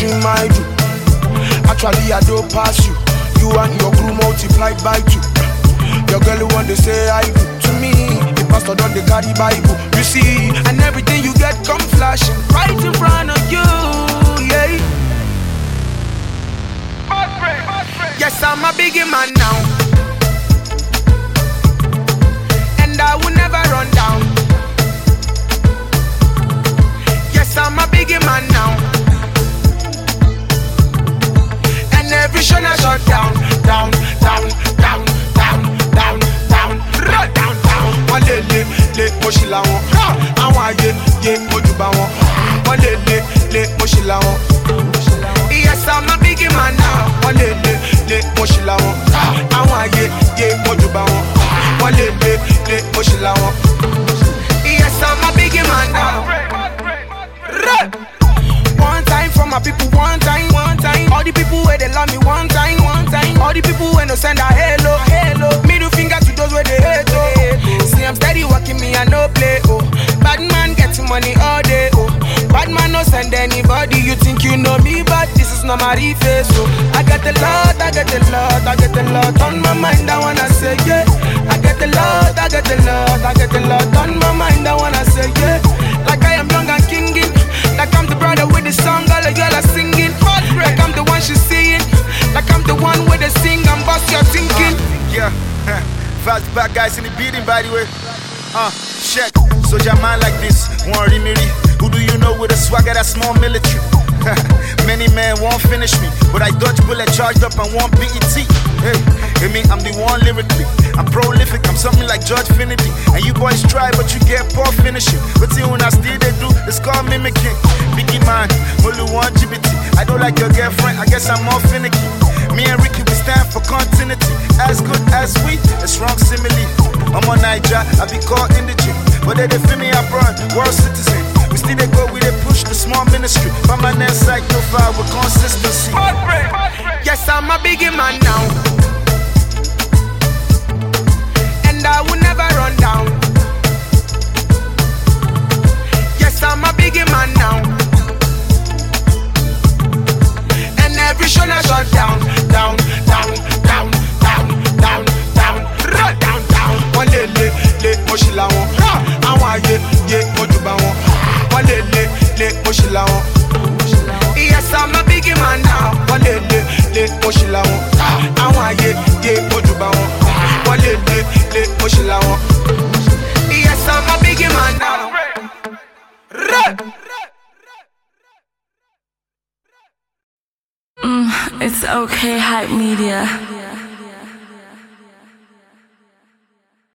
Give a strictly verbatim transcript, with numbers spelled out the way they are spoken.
dream I do. Actually I don't pass you. You and your crew multiplied by two. Your girl the one they say I do. To me, the pastor done the carry Bible. You see, and everything you get come flashing right in front of you. Yeah. Yes, I'm a biggie man now, and I will never run down. Yes, I'm a biggie man now, and every show I shut down, down, down, down, down, down, down, down, down, down. One le le le moshila won, àwọn ayé ye mojuba won. One le le le moshila won. Yes, I'm a biggie man now. One le le le moshila won, àwọn ayé ye mojuba won. One le le le moshila won. Yes, I'm a biggie man now. One time for my people, one time, one time. All the people where they love me, one time, one time. All the people where no send a hello, hello. Middle finger to those where they hate, oh. See, I'm steady working me, I no play, oh. Bad man getting money all day, oh. Bad man no send anybody. You think you know me, but this is not my face, oh. I got a lot, I got a lot, I got a lot on my mind. I wanna say yeah. I got a lot, I got a lot, I got a lot on my mind. I wanna say yeah. Like I am young and kinging. Like I'm the brother with the song, all the girls are singing. Like I'm the one she's seeing. Like I'm the one with the sing and bust your thinking. Uh, yeah, fast back guys in the beating by the way. Uh, check. So your man like this, one remedy. Who do you know with a swagger that small military? Many men won't finish me, but I dodge bullet charged up and one B E T. Hey, I mean I'm the one lyrically. I'm prolific, I'm something like George Finity. And you boys try, but you get poor finishing. But see when I still they do, it's called mimicking. Biggie man, only one G B T. I don't like your girlfriend, I guess I'm more finicky. Me and Ricky, we stand for continuity. As good as we, it's wrong simile. I'm on Niger, I be called indigent. But they, they feel me abroad, world citizen. We still they go, we they push the small ministry. But my name site no fire with consistency. Yes, I'm a biggie man now, and I will never run down. Yes, I'm a biggie man now, and every show I shut down, down, down, down, down, down, down, down, down, down. One le le le moshila won, àwọn ayé ye mojuba won. One le le le moshila won. Yes, I'm a biggie man now. One le le le moshila won, àwọn ayé ye mojuba won. One le le le moshila won. Yes, I'm a biggie man now. Mm, it's okay, Hype Media.